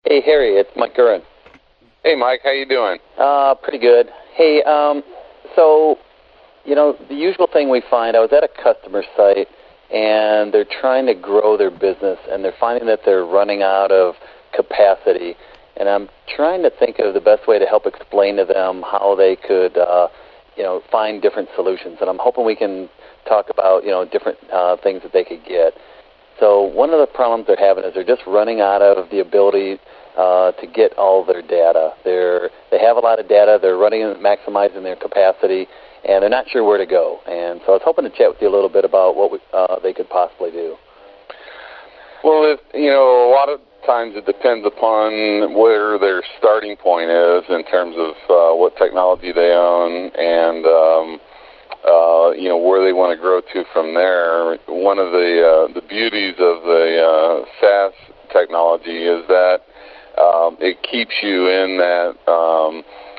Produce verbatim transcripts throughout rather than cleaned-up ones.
Hey, Harry, it's Mike Gurin. Hey, Mike, how you doing? Uh, pretty good. Hey, um, so, you know, the usual thing we find, I was at a customer site, and they're trying to grow their business, and they're finding that they're running out of capacity, and I'm trying to think of the best way to help explain to them how they could, uh, you know, find different solutions, and I'm hoping we can talk about, you know, different uh, things that they could get. So one of the problems they're having is they're just running out of the ability uh, to get all their data. They're they have a lot of data. They're running and maximizing their capacity, and they're not sure where to go. And so I was hoping to chat with you a little bit about what we, uh, they could possibly do. Well, it, you know, a lot of times it depends upon where their starting point is in terms of uh, what technology they own and um, Uh, you know, where they want to grow to from there. One of the uh, the beauties of the uh, SaaS technology is that um, it keeps you in that um,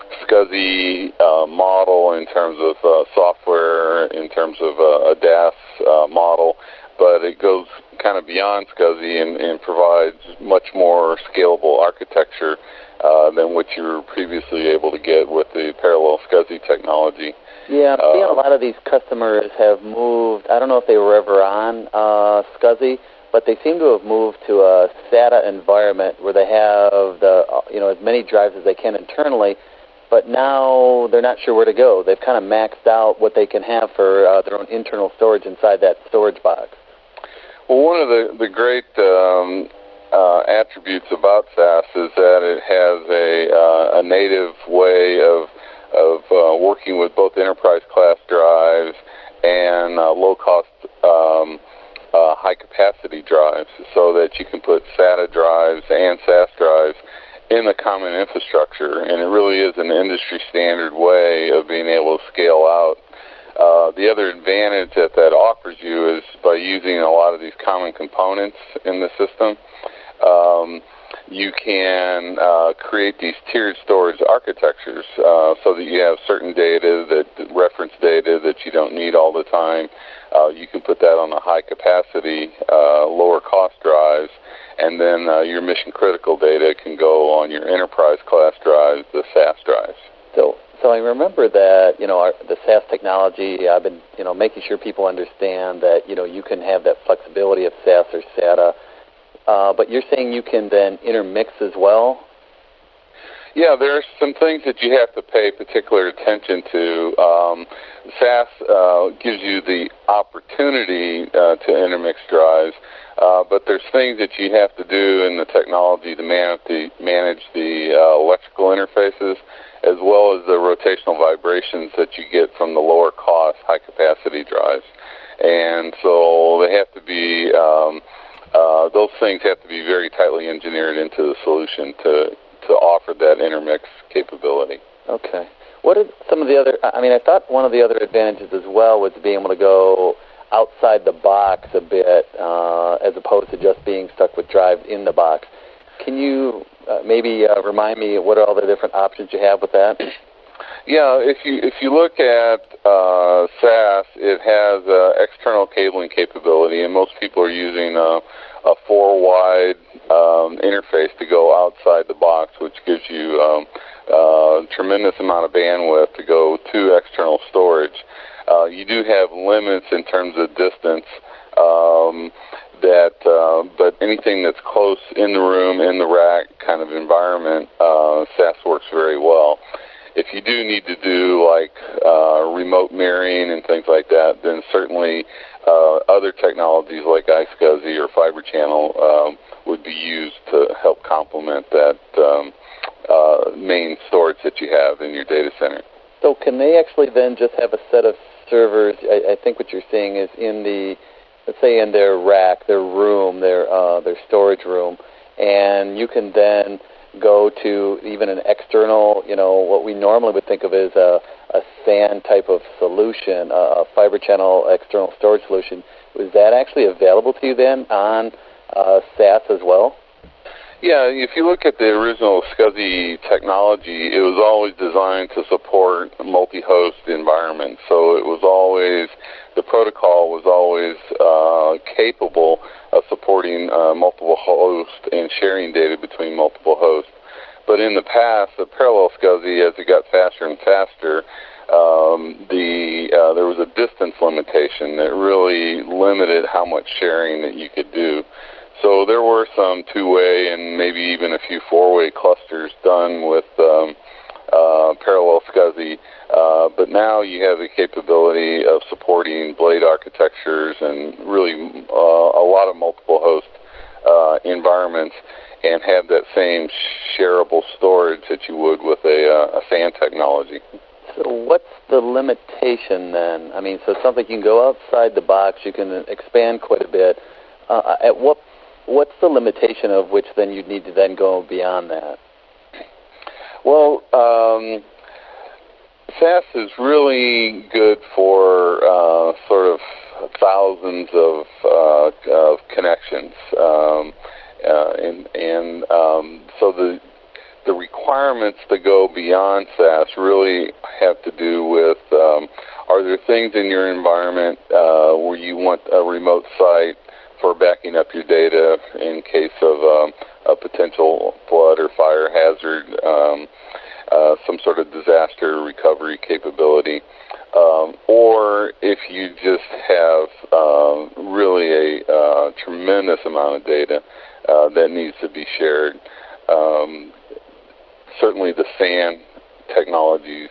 SCSI uh, model in terms of uh, software, in terms of uh, a DaaS uh, model, but it goes kind of beyond SCSI and, and provides much more scalable architecture uh, than what you were previously able to get with the parallel SCSI technology. Yeah, I'm seeing a lot of these customers have moved. I don't know if they were ever on uh, SCSI, but they seem to have moved to a SATA environment where they have the you know as many drives as they can internally, but now they're not sure where to go. They've kind of maxed out what they can have for uh, their own internal storage inside that storage box. Well, one of the the great um, uh, attributes about SaaS is that it has a uh, a native way of of uh, working with both enterprise-class drives and uh, low-cost, um, uh, high-capacity drives, so that you can put SATA drives and SaaS drives in the common infrastructure, and it really is an industry-standard way of being able to scale out. Uh, the other advantage that that offers you is by using a lot of these common components in the system, um, you can uh, create these tiered storage architectures uh, so that you have certain data, that reference data that you don't need all the time. Uh, you can put that on a high capacity, uh, lower cost drives, and then uh, your mission critical data can go on your enterprise class drives, the SaaS drives. So, so I remember that you know our, the SaaS technology. I've been you know making sure people understand that you know you can have that flexibility of SaaS or SATA. Uh, but you're saying you can then intermix as well? Yeah, there are some things that you have to pay particular attention to. Um, SaaS uh, gives you the opportunity uh, to intermix drives, uh, but there's things that you have to do in the technology to manage the, manage the uh, electrical interfaces, as well as the rotational vibrations that you get from the lower cost, high capacity drives. And so they have to be um, Uh, those things have to be very tightly engineered into the solution to, to offer that intermix capability. Okay. What are some of the other, I mean, I thought one of the other advantages as well was being able to go outside the box a bit uh, as opposed to just being stuck with drives in the box. Can you uh, maybe uh, remind me what are all the different options you have with that? Yeah, if you if you look at uh, SaaS, it has uh, external cabling capability, and most people are using a, a four-wide um, interface to go outside the box, which gives you um, a tremendous amount of bandwidth to go to external storage. Uh, you do have limits in terms of distance, um, that, uh, but anything that's close in the room, in the rack kind of environment, uh, SaaS works very well. If you do need to do like uh, remote mirroring and things like that, then certainly uh, other technologies like iSCSI or Fibre Channel um, would be used to help complement that um, uh, main storage that you have in your data center. So can they actually then just have a set of servers? I, I think what you're saying is in the, let's say in their rack, their room, their uh, their storage room, and you can then go to even an external, you know, what we normally would think of as a, a S A N type of solution, a Fibre Channel external storage solution. Was that actually available to you then on uh, SaaS as well? Yeah, if you look at the original SCSI technology, it was always designed to support multi-host environments. So it was always, the protocol was always uh, capable of supporting uh, multiple hosts and sharing data between multiple but in the past, the parallel SCSI, as it got faster and faster, um, the uh, there was a distance limitation that really limited how much sharing that you could do. So there were some two-way and maybe even a few four-way clusters done with um, uh, parallel SCSI, uh, but now you have the capability of supporting blade architectures and really uh, a lot of multiple host uh, environments, and have that same shareable storage that you would with a, uh, a S A N technology. So what's the limitation then? I mean, so it's something you can go outside the box, you can expand quite a bit. Uh, at what what's the limitation of which then you'd need to then go beyond that? Well, um, S A S is really good for uh, sort of thousands of, uh, of connections, um, uh, and, and um, so the the requirements to go beyond S A S really have to do with um, are there things in your environment uh, where you want a remote site for backing up your data in case of um, a potential flood or fire hazard, um, uh, some sort of disaster recovery capability, um, or if you just have um, really a uh, tremendous amount of data uh, that needs to be shared. Um, certainly the S A N technologies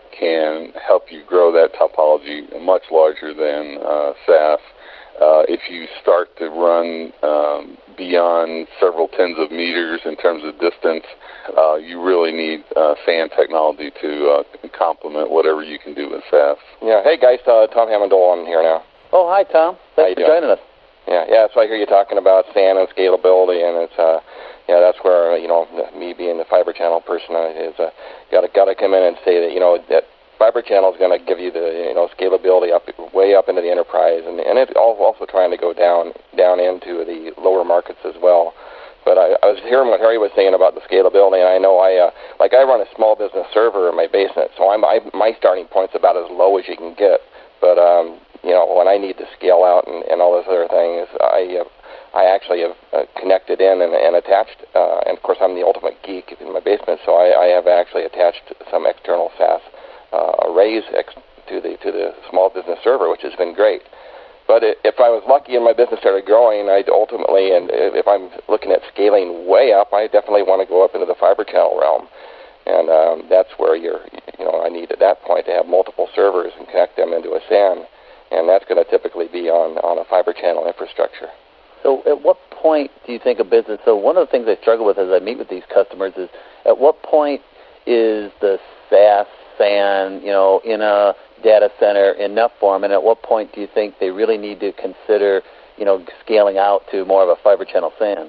can help you grow that topology much larger than uh, S A S. Uh, if you start to run um, beyond several tens of meters in terms of distance, uh, you really need uh, S A N technology to uh, complement whatever you can do with S A S. Yeah. Hey, guys, uh, Tom Hammond on here now. Oh, hi, Tom. Thanks for doing? joining us. Yeah, yeah. So I hear you talking about S A N and scalability, and it's uh, yeah, that's where you know me being the fiber channel person is uh, got to got to come in and say that you know that fiber channel is going to give you the you know scalability up way up into the enterprise, and and it's also trying to go down down into the lower markets as well. But I, I was hearing what Harry was saying about the scalability, and I know I uh, like I run a small business server in my basement, so I'm I, my starting point's about as low as you can get. But um, you know when I need to scale out and, and all those other things, I uh, I actually have uh, connected in and, and attached, uh, and of course I'm the ultimate geek in my basement, so I, I have actually attached some external S A S uh, arrays ex- to the to the small business server, which has been great. But it, if I was lucky and my business started growing, I'd ultimately, and if I'm looking at scaling way up, I definitely want to go up into the fiber channel realm. And um, that's where you're, you know, I need at that point to have multiple servers and connect them into a S A N. And that's going to typically be on, on a fiber channel infrastructure. So at what point do you think a business, so one of the things I struggle with as I meet with these customers is at what point is the S A S, S A N, you know, in a data center enough for them, and at what point do you think they really need to consider, you know, scaling out to more of a fiber channel S A N?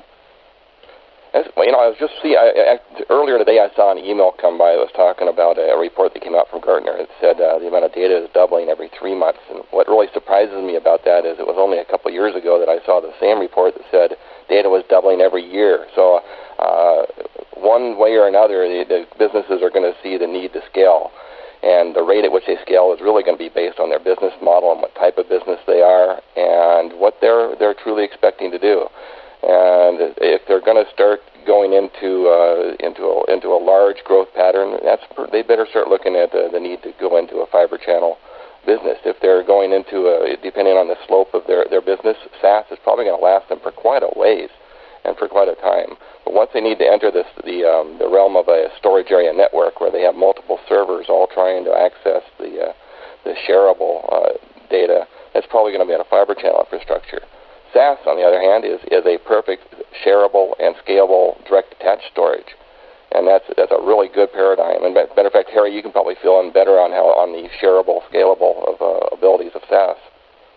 As, well, you know, I was just see I, I, earlier today I saw an email come by that was talking about a, a report that came out from Gartner. It said uh, the amount of data is doubling every three months. And what really surprises me about that is it was only a couple of years ago that I saw the same report that said data was doubling every year. So uh, one way or another, the, the businesses are going to see the need to scale. And the rate at which they scale is really going to be based on their business model and what type of business they are and what they're they're truly expecting to do. And if they're going to start going into uh, into a, into a large growth pattern, that's they better start looking at the, the need to go into a fiber channel business. If they're going into a, depending on the slope of their, their business, S A S is probably going to last them for quite a ways and for quite a time. But once they need to enter this the um, the realm of a storage area network where they have multiple servers all trying to access the uh, the shareable uh, data, that's probably going to be on a fiber channel infrastructure. S A S, on the other hand, is, is a perfect shareable and scalable direct attached storage. And that's that's a really good paradigm. And matter of fact, Harry, you can probably fill in better on how on the shareable, scalable of uh, abilities of S A S.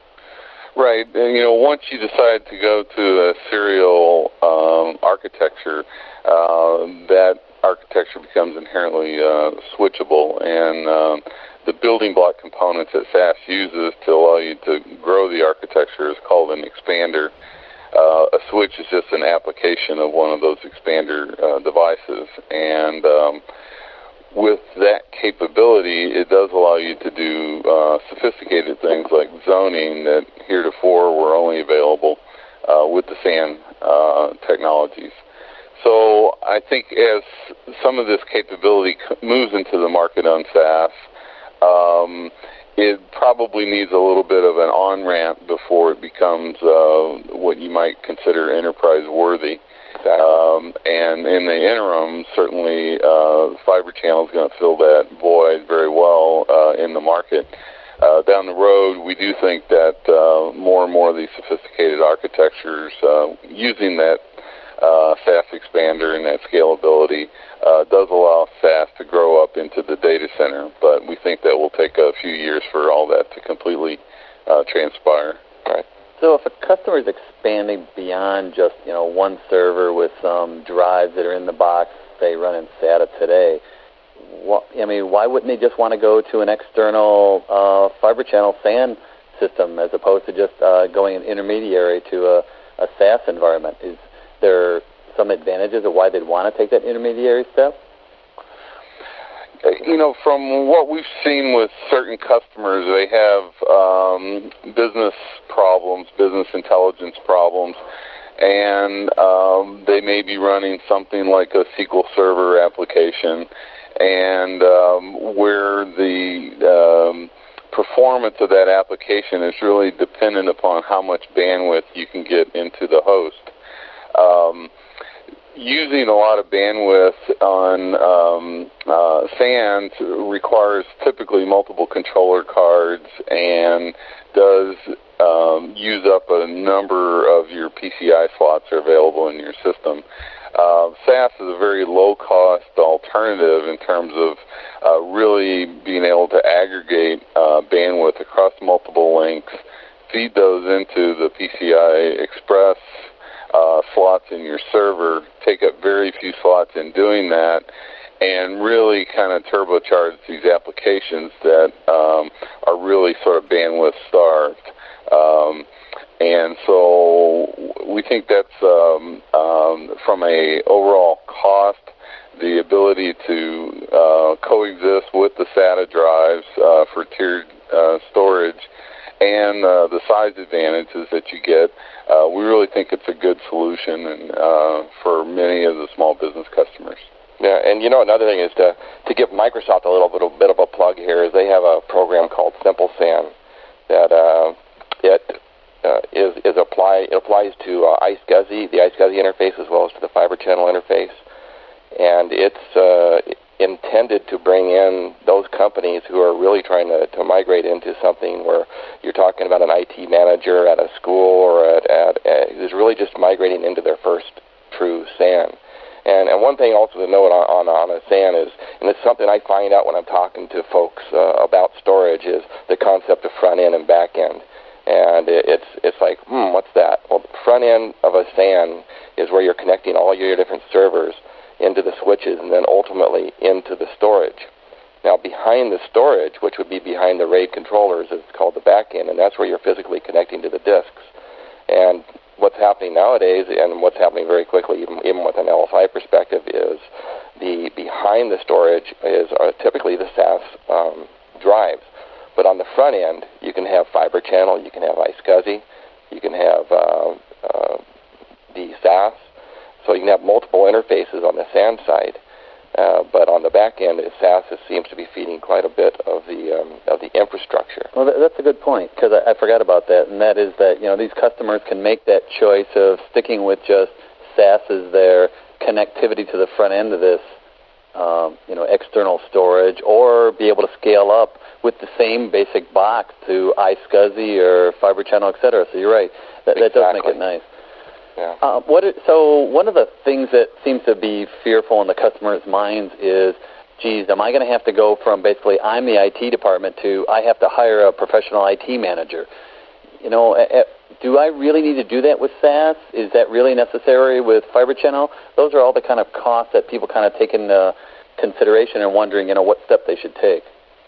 Right. And, you know, once you decide to go to a serial um, architecture, uh, that architecture becomes inherently uh, switchable, and um, the building block components that S A S uses to allow you to grow the architecture is called an expander. Uh, a switch is just an application of one of those expander uh, devices, and um, with that capability, it does allow you to do uh, sophisticated things like zoning that heretofore were only available uh, with the S A N uh, technologies. So I think as some of this capability moves into the market on SaaS, um, it probably needs a little bit of an on-ramp before it becomes uh, what you might consider enterprise-worthy. Um, and in the interim, certainly uh, Fibre Channel is going to fill that void very well uh, in the market. Uh, down the road, we do think that uh, more and more of these sophisticated architectures uh, using that uh, SaaS expander and that scalability uh, does allow SaaS to grow up into the data center, but we think that will take a few years for all that to completely uh, transpire. Right. So if a customer is expanding beyond just, you know, one server with some drives that are in the box, say, running SATA today, what, I mean, why wouldn't they just want to go to an external uh, Fibre Channel S A N system as opposed to just uh, going an intermediary to a, a SaaS environment? Is there some advantages of why they'd want to take that intermediary step? You know, from what we've seen with certain customers, they have um, business problems, business intelligence problems, and um, they may be running something like a S Q L Server application, and um, where the um, performance of that application is really dependent upon how much bandwidth you can get into the host. Um, Using a lot of bandwidth on um, uh, S A N requires typically multiple controller cards and does um, use up a number of your P C I slots that are available in your system. Uh, SaaS is a very low-cost alternative in terms of uh, really being able to aggregate uh, bandwidth across multiple links, feed those into the P C I Express Uh, slots in your server, take up very few slots in doing that, and really kind of turbocharge these applications that um, are really sort of bandwidth starved. Um, and so we think that's um, um, from a overall cost, the ability to uh, coexist with the SATA drives uh, for tiered uh, storage, and uh, the size advantages that you get, uh, we really think it's a good solution and, uh, for many of the small business customers. Yeah, and you know, another thing is to, to give Microsoft a little bit, a bit of a plug here is they have a program called Simple S A N that uh, it uh, is, is apply, it applies to uh, iSCSI, the iSCSI interface, as well as to the Fibre Channel interface. And it's uh, intended to bring in those companies who are really trying to, to migrate into something where you're talking about an I T manager at a school or at, at, at who's really just migrating into their first true S A N. And, and one thing also to note on, on, on a S A N is, and it's something I find out when I'm talking to folks uh, about storage, is the concept of front end and back end. And it, it's it's like, hmm, what's that? Well, the front end of a S A N is where you're connecting all your different servers into the switches and then ultimately into the storage. Now, behind the storage, which would be behind the RAID controllers, is called the back end, and that's where you're physically connecting to the disks. And what's happening nowadays, and what's happening very quickly, even, even with an L S I perspective, is the behind the storage is are typically the SaaS um, drives. But on the front end, you can have Fibre Channel, you can have iSCSI, you can have uh, uh, the SaaS. So you can have multiple interfaces on the S A N side, uh, but on the back end, SaaS seems to be feeding quite a bit of the um, of the infrastructure. Well, that's a good point, because I, I forgot about that, and that is that, you know, these customers can make that choice of sticking with just SaaS as their connectivity to the front end of this, um, you know, external storage, or be able to scale up with the same basic box to iSCSI or Fibre Channel, et cetera. So you're right, that, that exactly. does make it nice. Yeah. Uh, what is, so one of the things that seems to be fearful in the customer's minds is, geez, am I going to have to go from basically I'm the I T department to I have to hire a professional I T manager? You know, uh, do I really need to do that with SaaS? Is that really necessary with Fibre Channel? Those are all the kind of costs that people kind of take into consideration and wondering, you know, what step they should take.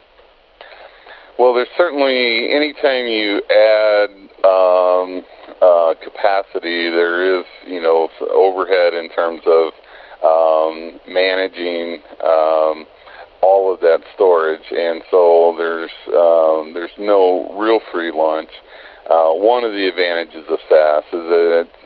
Well, there's certainly, anytime you add um, uh, capacity, there is, you know, overhead in terms of um, managing um, all of that storage, and so there's um, there's no real free lunch. Uh, one of the advantages of SaaS is that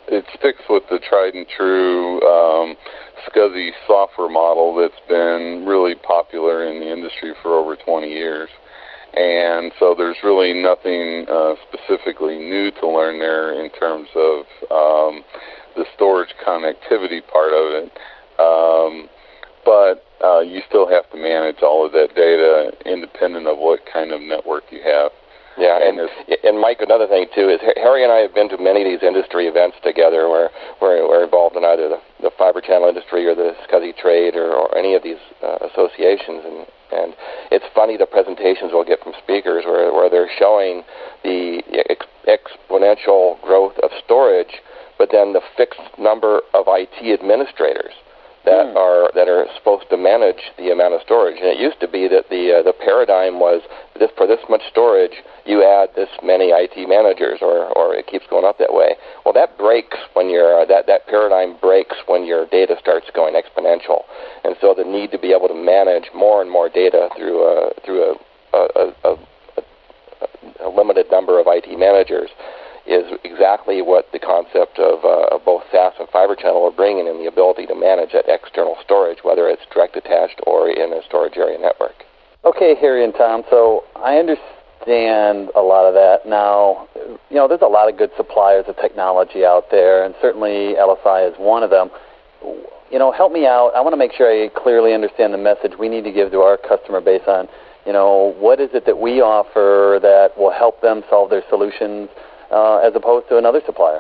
it sticks with the tried and true um, SCSI software model that's been really popular in the industry for over twenty years. And so there's really nothing uh, specifically new to learn there in terms of um, the storage connectivity part of it. Um, but uh, you still have to manage all of that data independent of what kind of network you have. Yeah, and and Mike, another thing too is Harry and I have been to many of these industry events together where where we're involved in either the, the fiber channel industry or the SCSI trade or, or any of these uh, associations, and and it's funny the presentations we'll get from speakers where where they're showing the ex- exponential growth of storage, but then the fixed number of I T administrators that mm. are that are supposed to manage the amount of storage. And it used to be that the uh, the paradigm was this, for this much storage, you add this many I T managers, or, or it keeps going up that way. Well, that breaks when you're uh, that that paradigm breaks when your data starts going exponential, and so the need to be able to manage more and more data through a through a a, a, a, a limited number of I T managers is exactly what the concept of, uh, of both S A S and Fiber Channel are bringing in, the ability to manage that external storage, whether it's direct attached or in a storage area network. Okay, Harry and Tom, so I understand a lot of that. Now, you know, there's a lot of good suppliers of technology out there, and certainly L S I is one of them. You know, help me out. I want to make sure I clearly understand the message we need to give to our customer base on, you know, what is it that we offer that will help them solve their solutions Uh, as opposed to another supplier?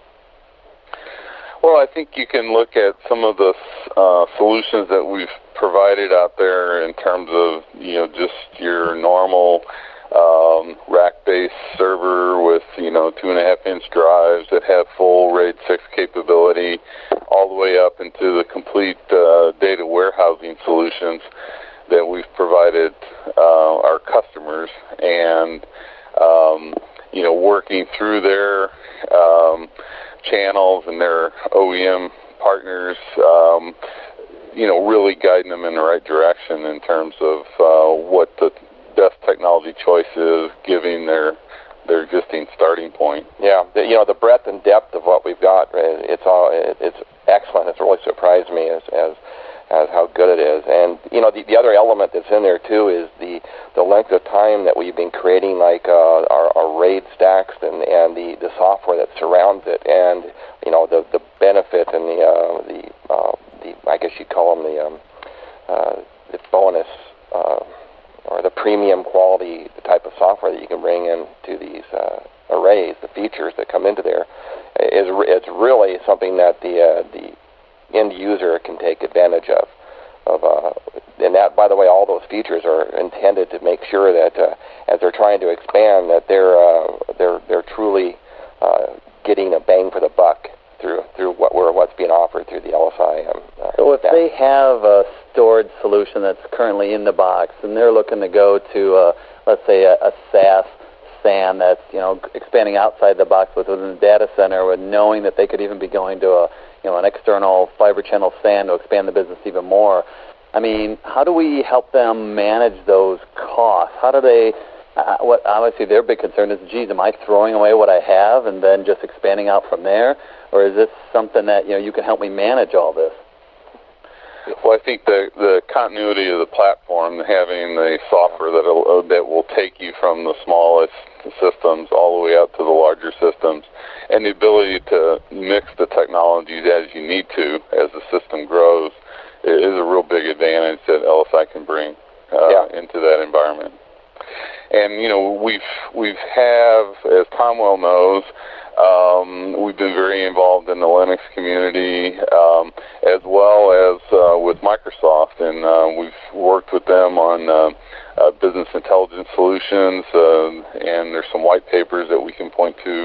Well, I think you can look at some of the uh, solutions that we've provided out there in terms of, you know, just your normal um, rack-based server with, you know, two and a half inch drives that have full RAID six capability, all the way up into the complete uh, data warehousing solutions that we've provided uh, our customers. And um, you know, working through their um, channels and their O E M partners, um, you know, really guiding them in the right direction in terms of uh, what the best technology choice is, giving their their existing starting point. Yeah, the, you know, the breadth and depth of what we've got, it's all it's excellent. It's really surprised me as as as how good it is. And, you know, the, the other element that's in there, too, is the, the length of time that we've been creating, like, uh, our, our RAID stacks and, and the, the software that surrounds it, and, you know, the, the benefit and the, uh, the, uh, the, I guess you'd call them the, um, uh, the bonus uh, or the premium quality, the type of software that you can bring into these uh, arrays, the features that come into there, is it's really something that the uh, the end user can take advantage of. Of uh, and that, by the way, all those features are intended to make sure that uh, as they're trying to expand, that they're uh, they're they're truly uh, getting a bang for the buck through through what we're what's being offered through the L S I. Um, uh, so if staff. they have a storage solution that's currently in the box, and they're looking to go to, uh, let's say, a, a S A S S A N that's, you know, expanding outside the box within the data center, with knowing that they could even be going to a you know, an external fiber channel S A N to expand the business even more. I mean, how do we help them manage those costs? How do they, uh, what obviously their big concern is, geez, am I throwing away what I have and then just expanding out from there? Or is this something that, you know, you can help me manage all this? Well, I think the the continuity of the platform, having the software that will, that will take you from the smallest systems all the way up to the larger systems, and the ability to mix the technologies as you need to as the system grows, is a real big advantage that L S I can bring uh, yeah. into that environment. And, you know, we've we've have, as Tom well knows, um, we've been very involved in the Linux community, um, as well as uh, with Microsoft, and uh, we've worked with them on uh, uh, business intelligence solutions, uh, and there's some white papers that we can point to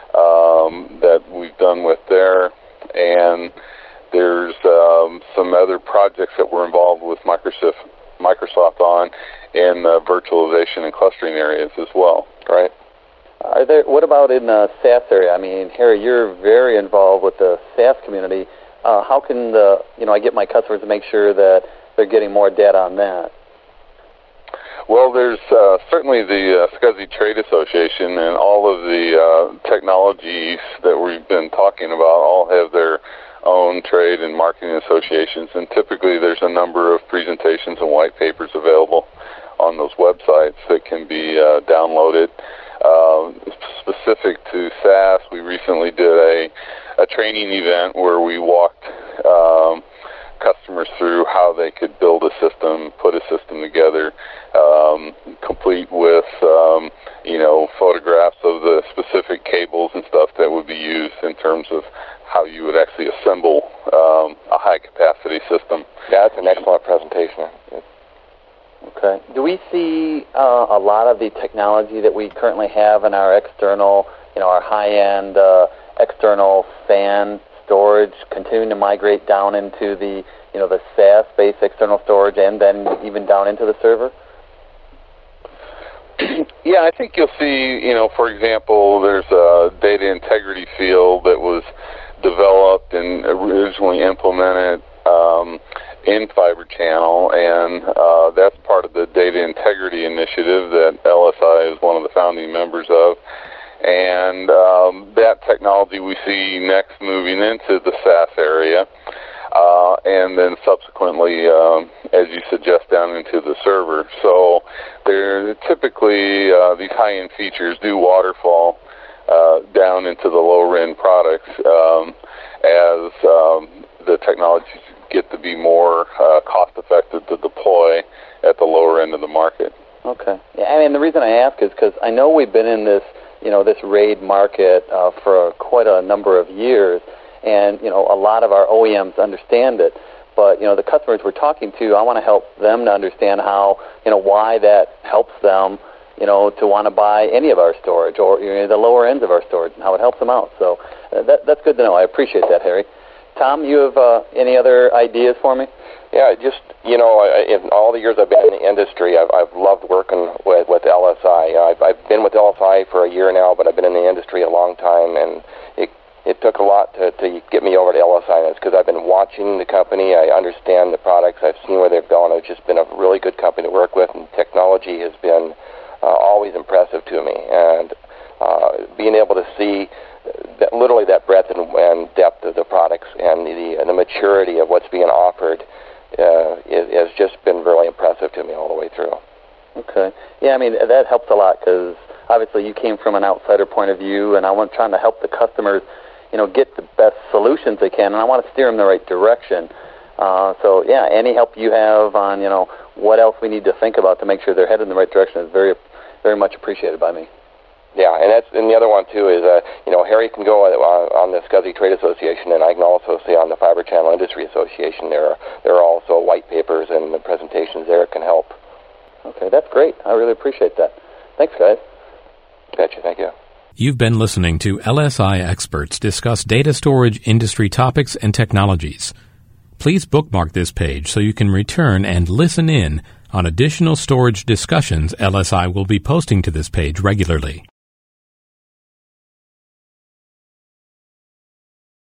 um, that we've done with there, and there's um, some other projects that we're involved with Microsoft Microsoft on in uh, virtualization and clustering areas as well. Right. Are there? What about in the S A S area? I mean, Harry, you're very involved with the S A S community. Uh, how can the you know I get my customers to make sure that they're getting more data on that? Well, there's uh, certainly the uh, SCSI Trade Association, and all of the uh, technologies that we've been talking about all have their own trade and marketing associations, and typically there's a number of presentations and white papers available on those websites that can be uh, downloaded. Uh, specific to S A S, we recently did a, a training event where we walked um, customers through how they could build a system, put a system together, um, complete with um, you know photographs of the specific cables and stuff that would be used in terms of how you would actually assemble um, a high-capacity system. Yeah, that's an excellent presentation. Okay. Do we see uh, a lot of the technology that we currently have in our external, you know, our high-end uh, external fan storage continuing to migrate down into the, you know, the S A S-based external storage and then even down into the server? Yeah, I think you'll see, you know, for example, there's a data integrity field that was developed and originally implemented um, in Fibre Channel, and uh, that's part of the Data Integrity Initiative that L S I is one of the founding members of. And um, that technology we see next moving into the S A S area, uh, and then subsequently, um, as you suggest, down into the server. So they're typically, uh, these high-end features do waterfall uh, down into the lower-end products um, as um, the technologies get to be more uh, cost-effective to deploy at the lower end of the market. Okay. Yeah, I mean, the reason I ask is because I know we've been in this, you know, this RAID market uh, for quite a number of years, and, you know, a lot of our O E Ms understand it. But, you know, the customers we're talking to, I want to help them to understand how, you know, why that helps them, you know, to want to buy any of our storage or, you know, the lower ends of our storage and how it helps them out. So uh, that, that's good to know. I appreciate that, Harry. Tom, you have uh, any other ideas for me? Yeah, just, you know, in all the years I've been in the industry, I've, I've loved working with, with L S I. I've, I've been with L S I for a year now, but I've been in the industry a long time, and it, it took a lot to, to get me over to L S I. And it's because I've been watching the company. I understand the products. I've seen where they've gone. It's just been a really good company to work with, and technology has been uh, always impressive to me. And uh, being able to see that, literally that breadth and, and depth of the products and the, and the maturity of what's being offered uh, is, has just been really impressive to me all the way through. Okay. Yeah, I mean, that helps a lot because obviously you came from an outsider point of view, and I want trying to help the customers, you know, get the best solutions they can, and I want to steer them in the right direction. Uh, so, yeah, any help you have on, you know, what else we need to think about to make sure they're headed in the right direction is very, very much appreciated by me. Yeah, and that's and the other one too is uh, you know, Harry can go on, on the SCSI Trade Association, and I can also say on the Fibre Channel Industry Association. There are there are also white papers and the presentations there can help. Okay, that's great. I really appreciate that. Thanks, guys. Gotcha. Thank you. You've been listening to L S I experts discuss data storage industry topics and technologies. Please bookmark this page so you can return and listen in on additional storage discussions L S I will be posting to this page regularly.